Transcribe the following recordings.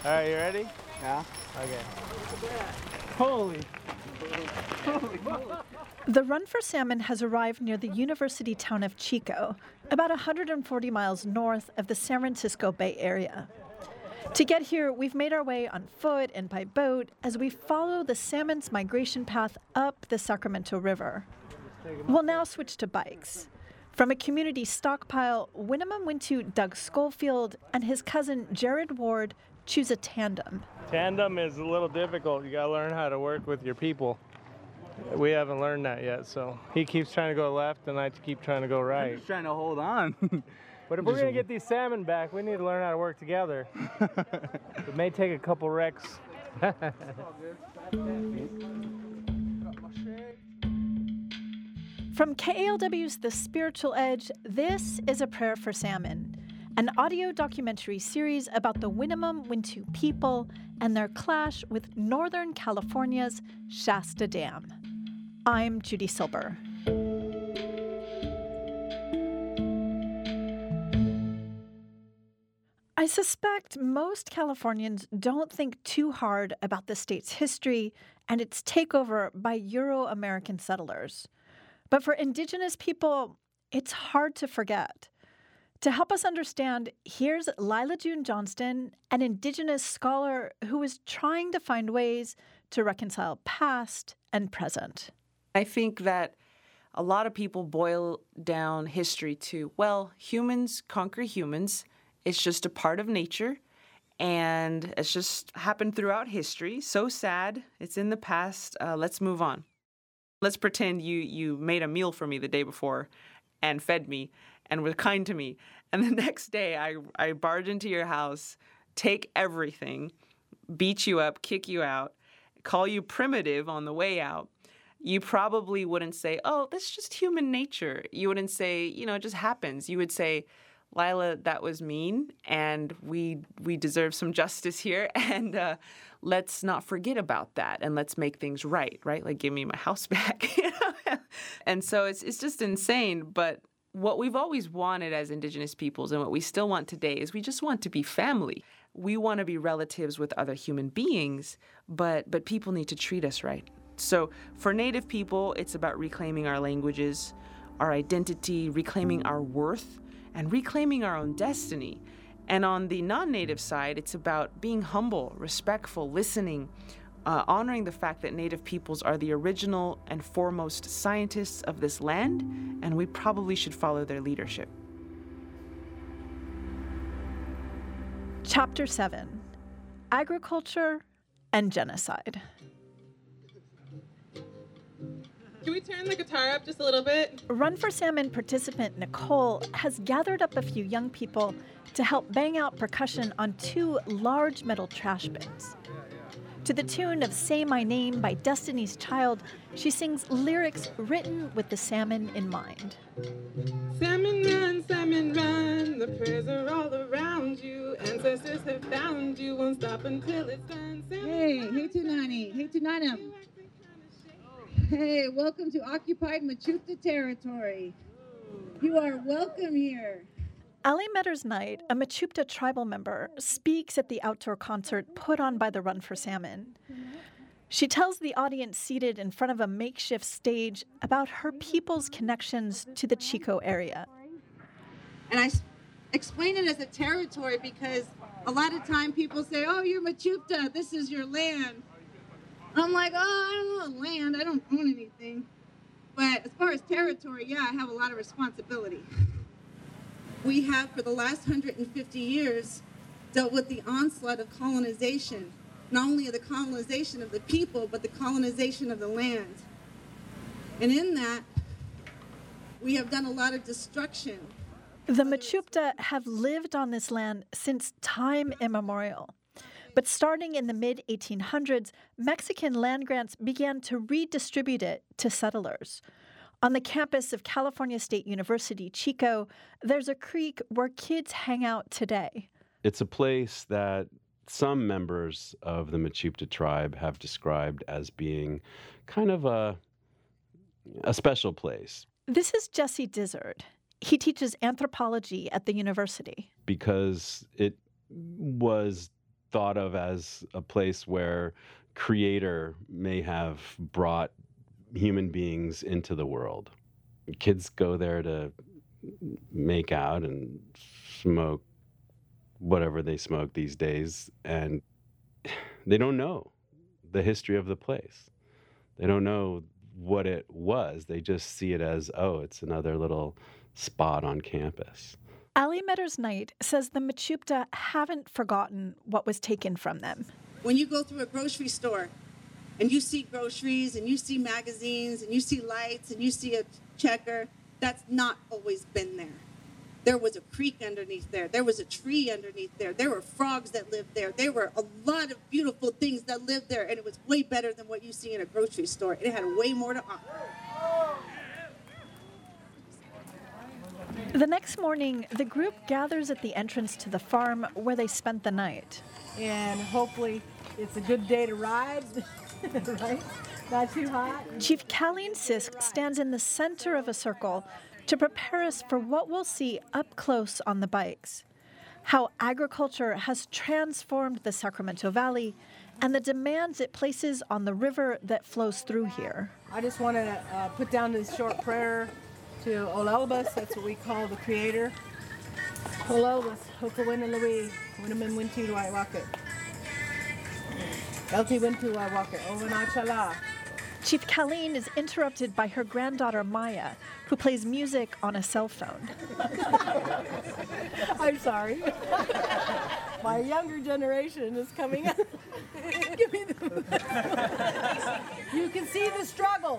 All right, you ready? Yeah. Okay. Holy. The Run for Salmon has arrived near the university town of Chico, about 140 miles north of the San Francisco Bay Area. To get here, we've made our way on foot and by boat as we follow the salmon's migration path up the Sacramento River. We'll now switch to bikes. From a community stockpile, Winnemem Wintu Doug Schofield and his cousin Jared Ward choose a tandem. Tandem is a little difficult. You gotta learn how to work with your people. We haven't learned that yet, so he keeps trying to go left and I keep trying to go I'm right. just trying to hold on. But if we're gonna get these salmon back, we need to learn how to work together. It may take a couple wrecks. From KALW's The Spiritual Edge, this is A Prayer for Salmon, an audio documentary series about the Winnemem Wintu people and their clash with Northern California's Shasta Dam. I'm Judy Silber. I suspect most Californians don't think too hard about the state's history and its takeover by Euro-American settlers. But for Indigenous people, it's hard to forget. To help us understand, here's Lila June Johnston, an Indigenous scholar who is trying to find ways to reconcile past and present. I think that a lot of people boil down history to, well, humans conquer humans. It's just a part of nature, and it's just happened throughout history. So sad. It's in the past. Let's move on. Let's pretend you made a meal for me the day before and fed me and were kind to me. And the next day I barge into your house, take everything, beat you up, kick you out, call you primitive on the way out. You probably wouldn't say, oh, that's just human nature. You wouldn't say, it just happens. You would say, Lila, that was mean, and we deserve some justice here, and let's not forget about that, and let's make things right? Like, give me my house back. And so it's just insane, but what we've always wanted as Indigenous peoples and what we still want today is we just want to be family. We want to be relatives with other human beings, but people need to treat us right. So for Native people, it's about reclaiming our languages, our identity, reclaiming our worth, and reclaiming our own destiny. And on the non-Native side, it's about being humble, respectful, listening, honoring the fact that Native peoples are the original and foremost scientists of this land, and we probably should follow their leadership. Chapter 7, Agriculture and Genocide. Can we turn the guitar up just a little bit? Run for Salmon participant Nicole has gathered up a few young people to help bang out percussion on 2 large metal trash bins. To the tune of Say My Name by Destiny's Child, she sings lyrics written with the salmon in mind. Salmon run, the prayers are all around you. Ancestors have found you, won't stop until it's done. Hey Tunani, hey Tunanam. Hey, welcome to occupied Mechoopda territory. You are welcome here. Ali Metters Knight, a Mechoopda tribal member, speaks at the outdoor concert put on by the Run for Salmon. She tells the audience seated in front of a makeshift stage about her people's connections to the Chico area. And I explain it as a territory because a lot of time people say, oh, you're Mechoopda, this is your land. I'm like, oh, I don't know land, I don't own anything. But as far as territory, yeah, I have a lot of responsibility. We have, for the last 150 years, dealt with the onslaught of colonization. Not only the colonization of the people, but the colonization of the land. And in that, we have done a lot of destruction. The Mechoopda have lived on this land since time immemorial. But starting in the mid-1800s, Mexican land grants began to redistribute it to settlers. On the campus of California State University, Chico, there's a creek where kids hang out today. It's a place that some members of the Mechoopda tribe have described as being kind of a special place. This is Jesse Dizzard. He teaches anthropology at the university. Because it was thought of as a place where Creator may have brought human beings into the world. Kids go there to make out and smoke whatever they smoke these days, and they don't know the history of the place. They don't know what it was. They just see it as, oh, it's another little spot on campus. Ali Metters-Knight says the Mechoopda haven't forgotten what was taken from them. When you go through a grocery store and you see groceries and you see magazines and you see lights and you see a checker, that's not always been there. There was a creek underneath there. There was a tree underneath there. There were frogs that lived there. There were a lot of beautiful things that lived there, and it was way better than what you see in a grocery store. It had way more to offer. The next morning, the group gathers at the entrance to the farm where they spent the night. And hopefully it's a good day to ride, right? Not too hot. Chief Colleen Sisk stands in the center of a circle to prepare us for what we'll see up close on the bikes. How agriculture has transformed the Sacramento Valley and the demands it places on the river that flows through here. I just want to put down this short prayer to Olelbas, that's what we call the Creator. Olelbas, Hokawina Lui, Winamin Wintu Waiwaka. Elti Wintu Waiwaka, Owanachala. Chief Colleen is interrupted by her granddaughter Maya, who plays music on a cell phone. I'm sorry. My younger generation is coming up. Give me you can see the struggle.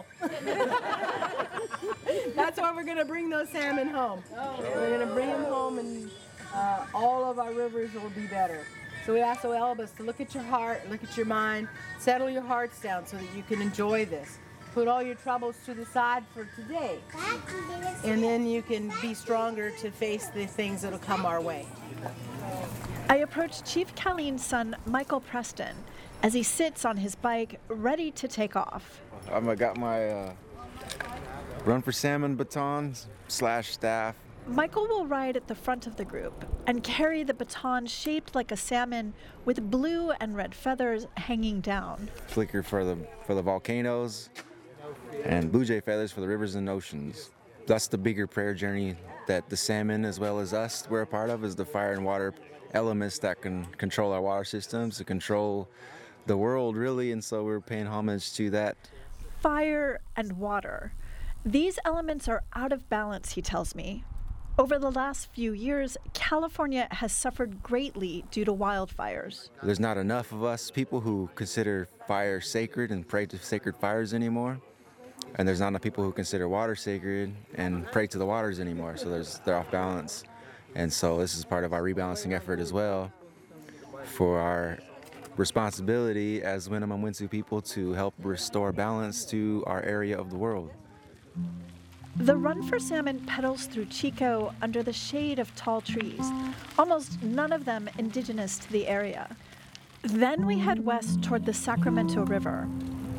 That's why we're going to bring those salmon home. We're going to bring them home, and all of our rivers will be better. So we ask Olelbas to look at your heart, look at your mind, settle your hearts down so that you can enjoy this. Put all your troubles to the side for today, and then you can be stronger to face the things that'll come our way. I approach Chief Colleen's son, Michael Preston, as he sits on his bike, ready to take off. I got my Run for Salmon batons / staff. Michael will ride at the front of the group and carry the baton shaped like a salmon with blue and red feathers hanging down. Flicker for the volcanoes, and blue jay feathers for the rivers and oceans. That's the bigger prayer journey that the salmon, as well as us, we're a part of, is the fire and water elements that can control our water systems, to control the world, really, and so we're paying homage to that. Fire and water. These elements are out of balance, he tells me. Over the last few years, California has suffered greatly due to wildfires. There's not enough of us people who consider fire sacred and pray to sacred fires anymore. And there's not enough people who consider water sacred and pray to the waters anymore. So they're off balance. And so this is part of our rebalancing effort as well, for our responsibility as Winnemem Wintu people to help restore balance to our area of the world. The Run for Salmon pedals through Chico under the shade of tall trees, almost none of them indigenous to the area. Then we head west toward the Sacramento River.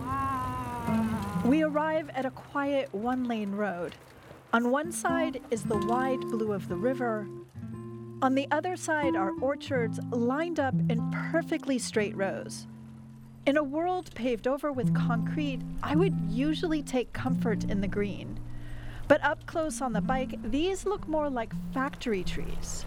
We arrive at a quiet one-lane road. On one side is the wide blue of the river. On the other side are orchards lined up in perfectly straight rows. In a world paved over with concrete, I would usually take comfort in the green. But up close on the bike, these look more like factory trees.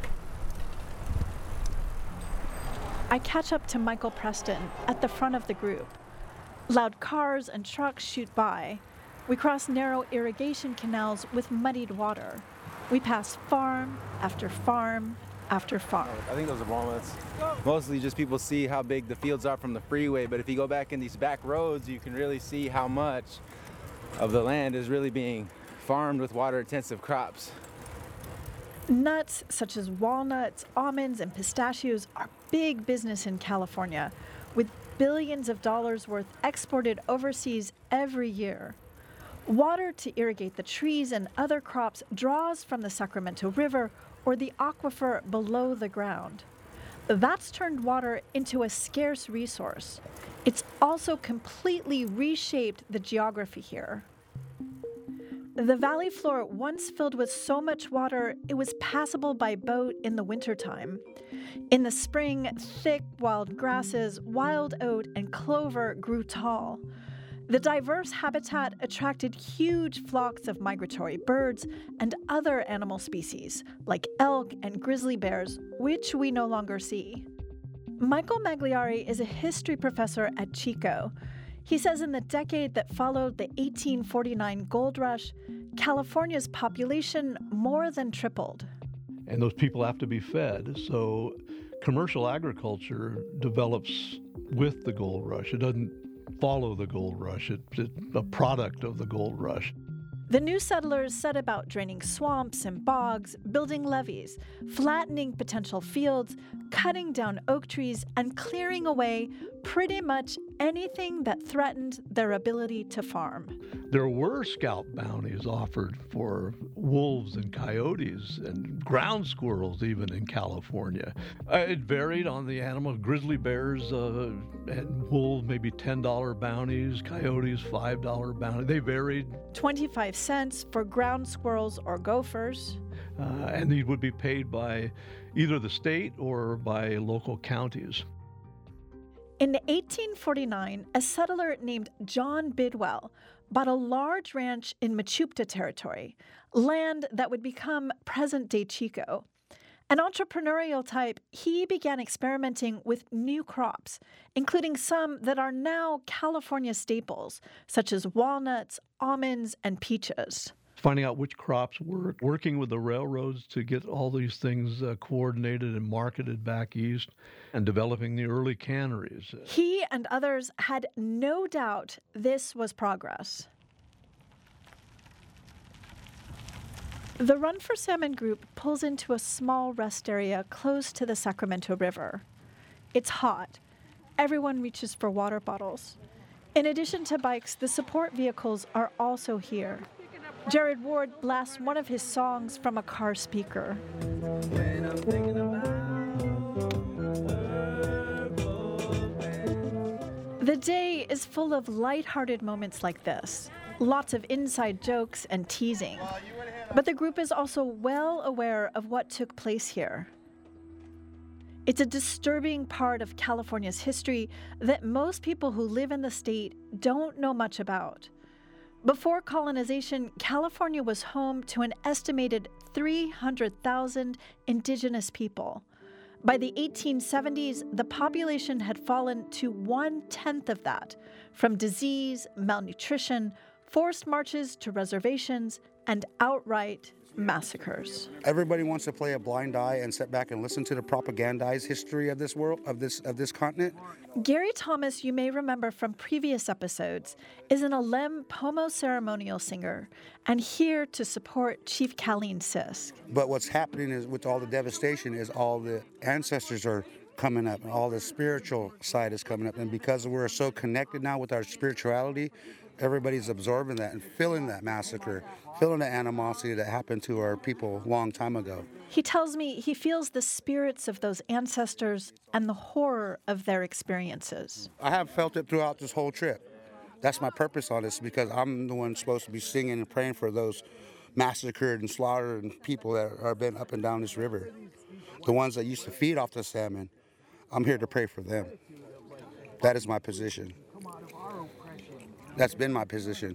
I catch up to Michael Preston at the front of the group. Loud cars and trucks shoot by. We cross narrow irrigation canals with muddied water. We pass farm after farm after farm. I think those are walnuts. Mostly just people see how big the fields are from the freeway, but if you go back in these back roads, you can really see how much of the land is really being farmed with water-intensive crops. Nuts such as walnuts, almonds, and pistachios are big business in California, with billions of dollars worth exported overseas every year. Water to irrigate the trees and other crops draws from the Sacramento River or the aquifer below the ground. That's turned water into a scarce resource. It's also completely reshaped the geography here. The valley floor once filled with so much water it was passable by boat in the wintertime. In the spring, thick wild grasses, wild oat, and clover grew tall. The diverse habitat attracted huge flocks of migratory birds and other animal species, like elk and grizzly bears, which we no longer see. Michael Magliari is a history professor at Chico. He says in the decade that followed the 1849 gold rush, California's population more than tripled. And those people have to be fed, so commercial agriculture develops with the gold rush. It doesn't follow the gold rush. It's a product of the gold rush. The new settlers set about draining swamps and bogs, building levees, flattening potential fields, cutting down oak trees, and clearing away pretty much anything that threatened their ability to farm. There were scalp bounties offered for wolves and coyotes and ground squirrels even in California. It varied on the animal. Grizzly bears and wolves, maybe $10 bounties, coyotes, $5 bounties. They varied. 25 cents for ground squirrels or gophers. And these would be paid by either the state or by local counties. In 1849, a settler named John Bidwell bought a large ranch in Mechoopda territory, land that would become present-day Chico. An entrepreneurial type, he began experimenting with new crops, including some that are now California staples, such as walnuts, almonds, and peaches. Finding out which crops work, working with the railroads to get all these things coordinated and marketed back east, and developing the early canneries. He and others had no doubt this was progress. The Run for Salmon group pulls into a small rest area close to the Sacramento River. It's hot. Everyone reaches for water bottles. In addition to bikes, the support vehicles are also here. Jared Ward blasts one of his songs from a car speaker. The day is full of lighthearted moments like this, lots of inside jokes and teasing. But the group is also well aware of what took place here. It's a disturbing part of California's history that most people who live in the state don't know much about. Before colonization, California was home to an estimated 300,000 indigenous people. By the 1870s, the population had fallen to 1/10 of that, from disease, malnutrition, forced marches to reservations, and outright massacres. Everybody wants to play a blind eye and sit back and listen to the propagandized history of this world, of this continent. Gary Thomas, you may remember from previous episodes, is an Alem Pomo ceremonial singer and here to support Chief Colleen Sisk. But what's happening is, with all the devastation, is all the ancestors are coming up and all the spiritual side is coming up. And because we're so connected now with our spirituality, everybody's absorbing that and feeling that massacre, feeling the animosity that happened to our people a long time ago. He tells me he feels the spirits of those ancestors and the horror of their experiences. I have felt it throughout this whole trip. That's my purpose on this, because I'm the one supposed to be singing and praying for those massacred and slaughtered people that have been up and down this river. The ones that used to feed off the salmon, I'm here to pray for them. That is my position. That's been my position.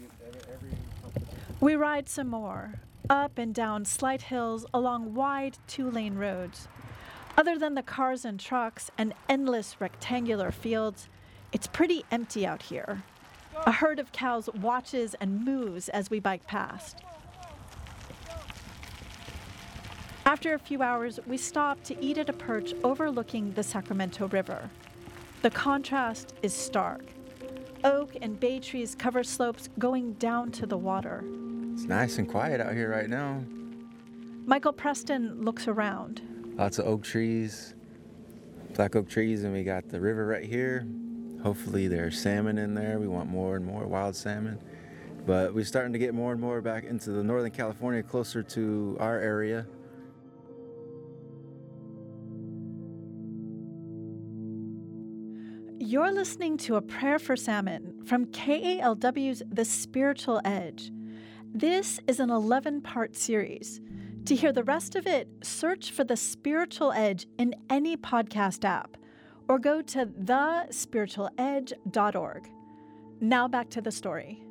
We ride some more, up and down slight hills along wide 2-lane roads. Other than the cars and trucks and endless rectangular fields, it's pretty empty out here. A herd of cows watches and moves as we bike past. After a few hours, we stop to eat at a perch overlooking the Sacramento River. The contrast is stark. Oak and bay trees cover slopes going down to the water. It's nice and quiet out here right now. Michael Preston looks around. Lots of oak trees, black oak trees, and we got the river right here. Hopefully there's salmon in there. We want more and more wild salmon. But we're starting to get more and more back into the Northern California, closer to our area. You're listening to A Prayer for Salmon from KALW's The Spiritual Edge. This is an 11-part series. To hear the rest of it, search for The Spiritual Edge in any podcast app or go to thespiritualedge.org. Now back to the story.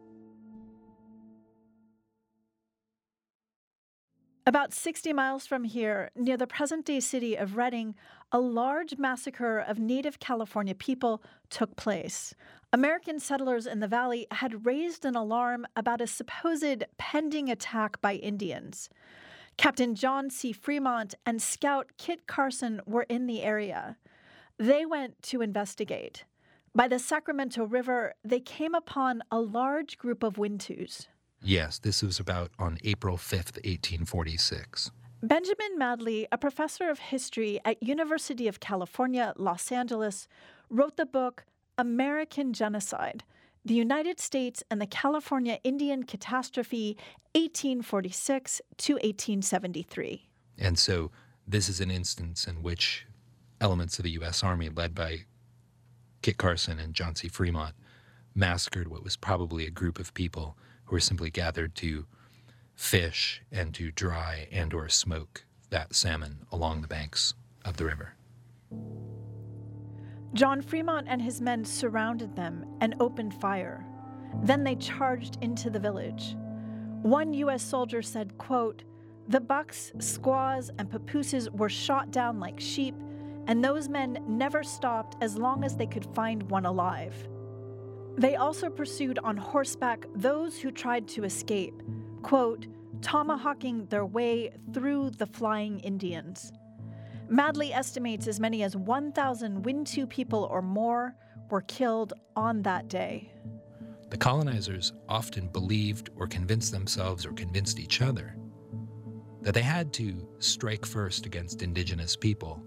About 60 miles from here, near the present-day city of Redding, a large massacre of native California people took place. American settlers in the valley had raised an alarm about a supposed pending attack by Indians. Captain John C. Fremont and Scout Kit Carson were in the area. They went to investigate. By the Sacramento River, they came upon a large group of Wintus. Yes, this was about on April 5th, 1846. Benjamin Madley, a professor of history at University of California, Los Angeles, wrote the book American Genocide, the United States and the California Indian Catastrophe, 1846 to 1873. And so this is an instance in which elements of the U.S. Army, led by Kit Carson and John C. Fremont, massacred what was probably a group of people who were simply gathered to fish and to dry and or smoke that salmon along the banks of the river. John Fremont and his men surrounded them and opened fire. Then they charged into the village. One U.S. soldier said, quote, "The bucks, squaws, and papooses were shot down like sheep, and those men never stopped as long as they could find one alive." They also pursued on horseback those who tried to escape, quote, tomahawking their way through the flying Indians. Madley estimates as many as 1,000 Wintu people or more were killed on that day. The colonizers often believed or convinced themselves or convinced each other that they had to strike first against indigenous people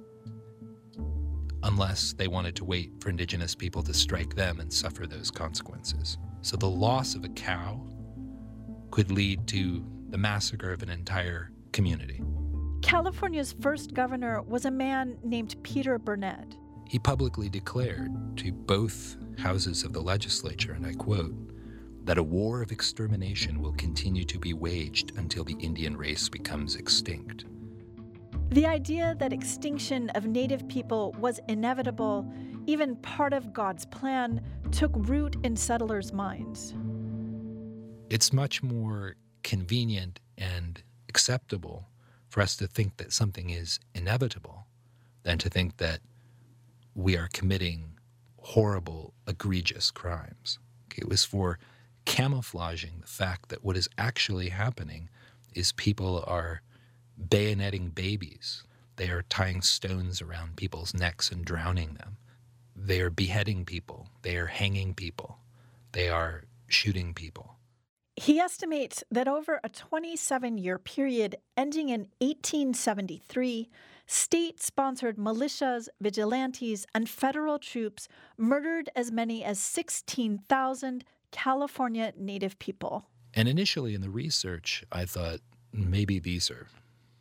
unless they wanted to wait for indigenous people to strike them and suffer those consequences. So the loss of a cow could lead to the massacre of an entire community. California's first governor was a man named Peter Burnett. He publicly declared to both houses of the legislature, and I quote, that a war of extermination will continue to be waged until the Indian race becomes extinct. The idea that extinction of native people was inevitable, even part of God's plan, took root in settlers' minds. It's much more convenient and acceptable for us to think that something is inevitable than to think that we are committing horrible, egregious crimes. It was for camouflaging the fact that what is actually happening is people are bayoneting babies. They are tying stones around people's necks and drowning them. They are beheading people. They are hanging people. They are shooting people. He estimates that over a 27-year period ending in 1873, state-sponsored militias, vigilantes, and federal troops murdered as many as 16,000 California Native people. And initially in the research, I thought maybe these are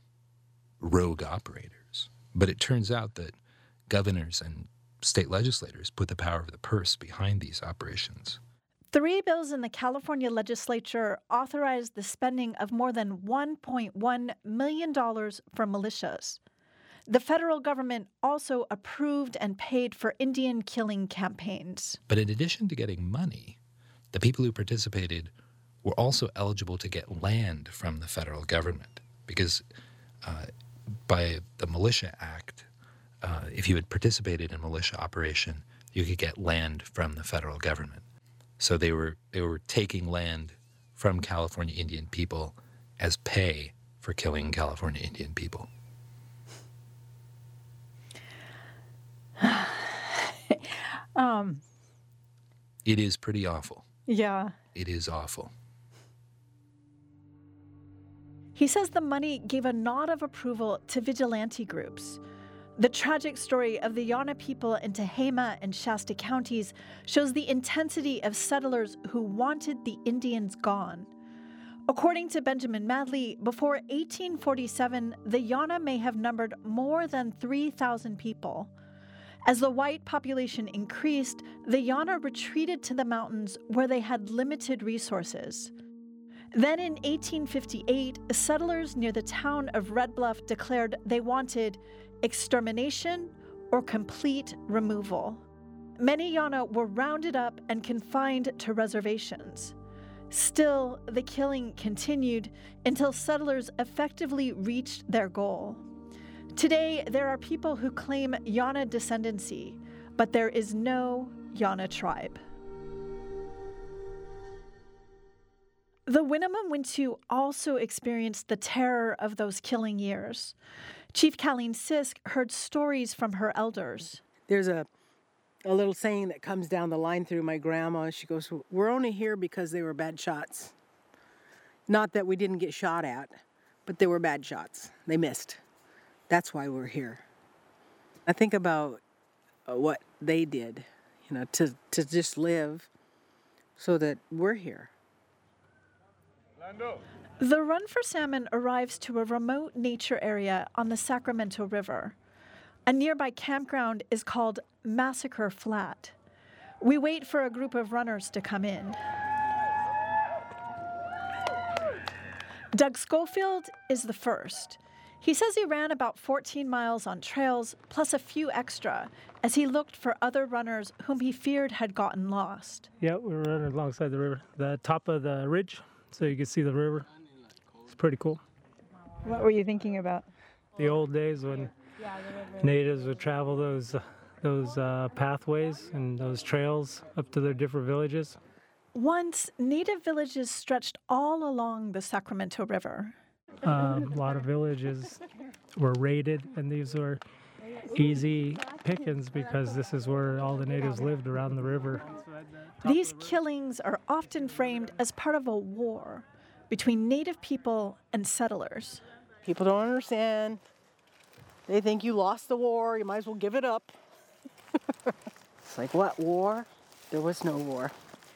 rogue operators. But it turns out that governors and state legislators put the power of the purse behind these operations. 3 bills in the California legislature authorized the spending of more than $1.1 million for militias. The federal government also approved and paid for Indian killing campaigns. But in addition to getting money, the people who participated were also eligible to get land from the federal government because by the Militia Act, if you had participated in a militia operation, you could get land from the federal government. So they were taking land from California Indian people as pay for killing California Indian people. It is pretty awful. Yeah. It is awful. He says the money gave a nod of approval to vigilante groups. The tragic story of the Yana people in Tehama and Shasta counties shows the intensity of settlers who wanted the Indians gone. According to Benjamin Madley, before 1847, the Yana may have numbered more than 3,000 people. As the white population increased, the Yana retreated to the mountains where they had limited resources. Then in 1858, settlers near the town of Red Bluff declared they wanted extermination or complete removal. Many Yana were rounded up and confined to reservations. Still, the killing continued until settlers effectively reached their goal. Today, there are people who claim Yana descendancy, but there is no Yana tribe. The Winnemem-Wintu also experienced the terror of those killing years. Chief Colleen Sisk heard stories from her elders. There's a little saying that comes down the line through my grandma. She goes, "We're only here because they were bad shots. Not that we didn't get shot at, but they were bad shots. They missed. That's why we're here." I think about what they did, to just live so that we're here. The Run for Salmon arrives to a remote nature area on the Sacramento River. A nearby campground is called Massacre Flat. We wait for a group of runners to come in. Doug Schofield is the first. He says he ran about 14 miles on trails, plus a few extra, as he looked for other runners whom he feared had gotten lost. Yeah, we were running alongside the river, the top of the ridge, so you could see the river. It's pretty cool. What were you thinking about? The old days when natives would travel those pathways and those trails up to their different villages. Once, native villages stretched all along the Sacramento River. A lot of villages were raided, and these were easy pickings because this is where all the natives lived around the river. These killings are often framed as part of a war between native people and settlers. People don't understand. They think you lost the war, you might as well give it up. It's like, what, war? There was no war.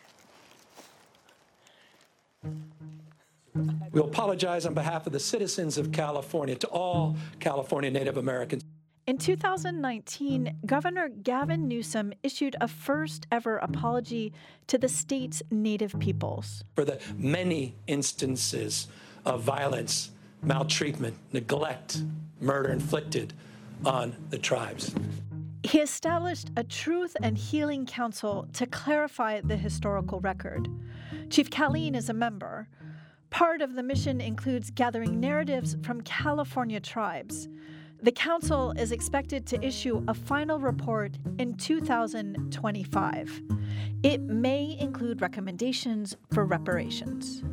We apologize on behalf of the citizens of California to all California Native Americans. In 2019, Governor Gavin Newsom issued a first-ever apology to the state's native peoples. For the many instances of violence, maltreatment, neglect, murder inflicted on the tribes. He established a Truth and Healing Council to clarify the historical record. Chief Colleen is a member. Part of the mission includes gathering narratives from California tribes. The council is expected to issue a final report in 2025. It may include recommendations for reparations.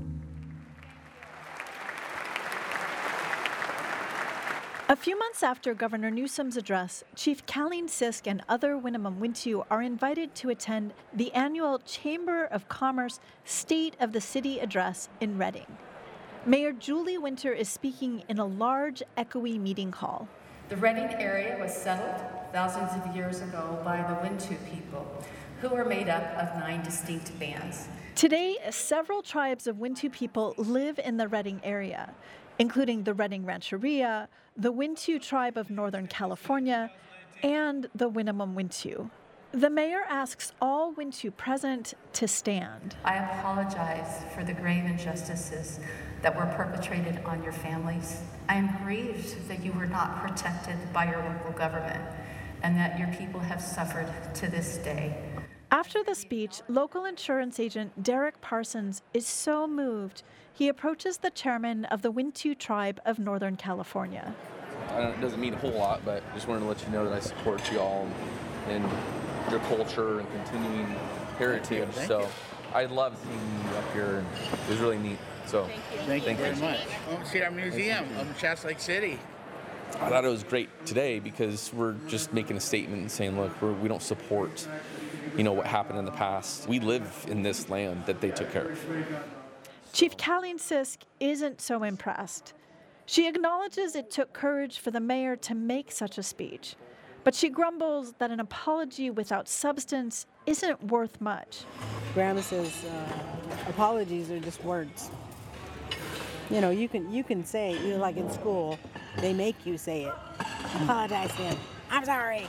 A few months after Governor Newsom's address, Chief Colleen Sisk and other Winnemem-Wintu are invited to attend the annual Chamber of Commerce State of the City address in Redding. Mayor Julie Winter is speaking in a large, echoey meeting hall. The Redding area was settled thousands of years ago by the Wintu people, who were made up of 9 distinct bands. Today, several tribes of Wintu people live in the Redding area, including the Redding Rancheria, the Wintu tribe of Northern California, and the Winnemem-Wintu. The mayor asks all Wintu present to stand. I apologize for the grave injustices that were perpetrated on your families. I am grieved that you were not protected by your local government and that your people have suffered to this day. After the speech, local insurance agent Derek Parsons is so moved, he approaches the chairman of the Wintu tribe of Northern California. It doesn't mean a whole lot, but just wanted to let you know that I support you all in your culture and continuing heritage. So I love seeing you up here, and it was really neat. So Thank you very much. Welcome to our museum of Shasta Lake City. I thought it was great today because we're just making a statement and saying, look, we don't support, what happened in the past. We live in this land that they took care of. Chief Colleen Sisk isn't so impressed. She acknowledges it took courage for the mayor to make such a speech, but she grumbles that an apology without substance isn't worth much. Grandma says apologies are just words. You can say, like in school, they make you say it. Apologize to him. I'm sorry.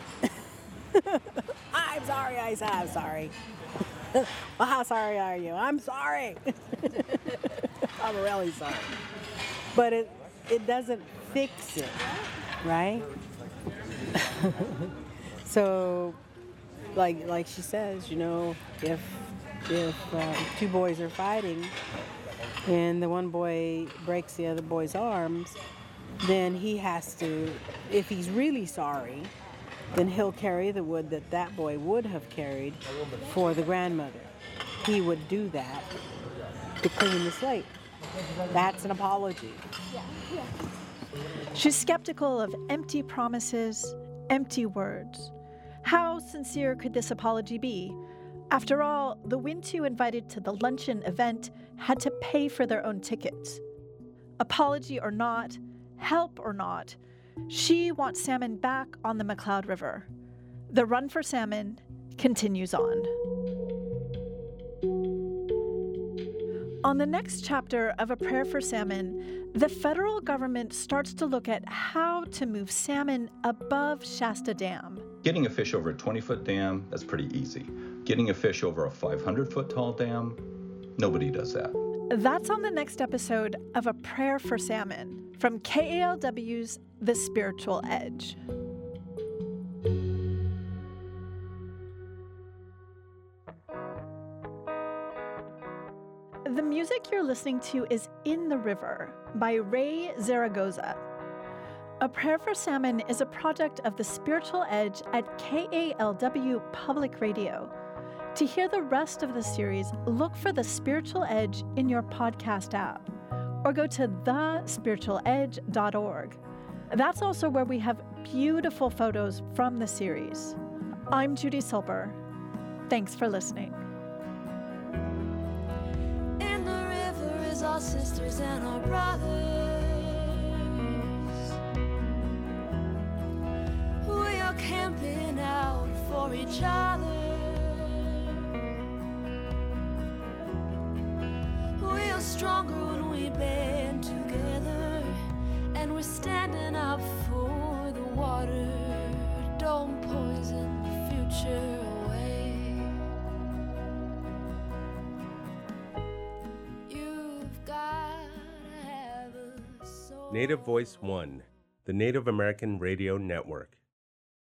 I'm sorry, I said I'm sorry. Well, how sorry are you? I'm sorry. I'm really sorry. But it doesn't fix it, right? So, like she says, you know, if two boys are fighting and the one boy breaks the other boy's arms, then he has to, if he's really sorry, then he'll carry the wood that boy would have carried for the grandmother. He would do that to clean the slate. That's an apology. She's skeptical of empty promises, empty words. How sincere could this apology be? After all, the Wintu invited to the luncheon event had to pay for their own tickets. Apology or not, help or not, she wants salmon back on the McCloud River. The run for salmon continues on. On the next chapter of A Prayer for Salmon, the federal government starts to look at how to move salmon above Shasta Dam. Getting a fish over a 20-foot dam, that's pretty easy. Getting a fish over a 500-foot tall dam, nobody does that. That's on the next episode of A Prayer for Salmon from KALW's The Spiritual Edge. The music you're listening to is In the River by Ray Zaragoza. A Prayer for Salmon is a project of The Spiritual Edge at KALW Public Radio. To hear the rest of the series, look for The Spiritual Edge in your podcast app or go to thespiritualedge.org. That's also where we have beautiful photos from the series. I'm Judy Silber. Thanks for listening. In the river is our sisters and our brothers. We are camping out for each other. We are stronger when we band together, and we're standing up for the water. Don't poison the future away. You've got to have a soul. Native Voice One, the Native American Radio Network.